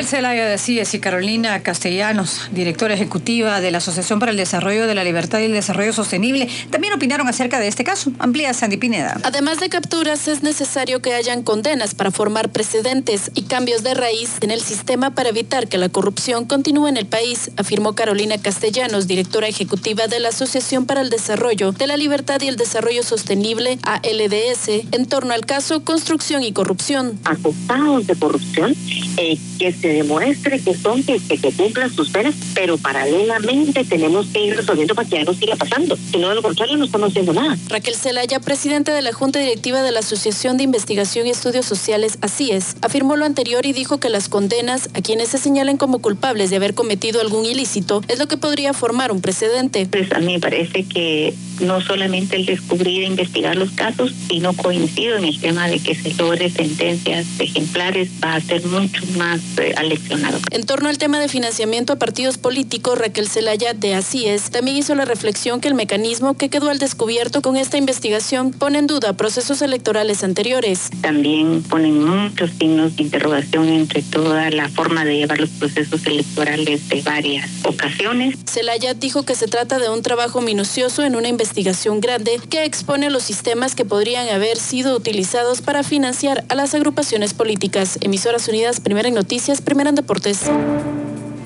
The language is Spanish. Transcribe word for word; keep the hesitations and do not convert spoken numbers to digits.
Raquel Zelaya de C I E S y Carolina Castellanos, directora ejecutiva de la Asociación para el Desarrollo de la Libertad y el Desarrollo Sostenible, también opinaron acerca de este caso. Amplía Sandy Pineda. Además de capturas, es necesario que hayan condenas para formar precedentes y cambios de raíz en el sistema para evitar que la corrupción continúe en el país, afirmó Carolina Castellanos, directora ejecutiva de la Asociación para el Desarrollo de la Libertad y el Desarrollo Sostenible, A L D S, en torno al caso Construcción y Corrupción. Acusados de corrupción, eh, que se demuestre que son, que, que, que cumplan sus penas, pero paralelamente tenemos que ir resolviendo para que ya no siga pasando. Si no, de lo contrario, no estamos haciendo nada. Raquel Zelaya, presidenta de la Junta Directiva de la Asociación de Investigación y Estudios Sociales, A C I E S, afirmó lo anterior y dijo que las condenas a quienes se señalen como culpables de haber cometido algún ilícito es lo que podría formar un precedente. Pues a mí me parece que no solamente el descubrir e investigar los casos, sino coincido en el tema de que se logre sentencias ejemplares, va a ser mucho más eh, aleccionado. En torno al tema de financiamiento a partidos políticos, Raquel Zelaya de A C I E S también hizo la reflexión que el mecanismo que quedó al descubierto con esta investigación pone en duda procesos electorales anteriores. También ponen muchos signos de interrogación entre toda la forma de llevar los procesos electorales de varias ocasiones. Zelaya dijo que se trata de un trabajo minucioso en una investigación grande que expone los sistemas que podrían haber sido utilizados para financiar a las agrupaciones políticas. Emisoras Unidas, primera en noticias, primera en deportes.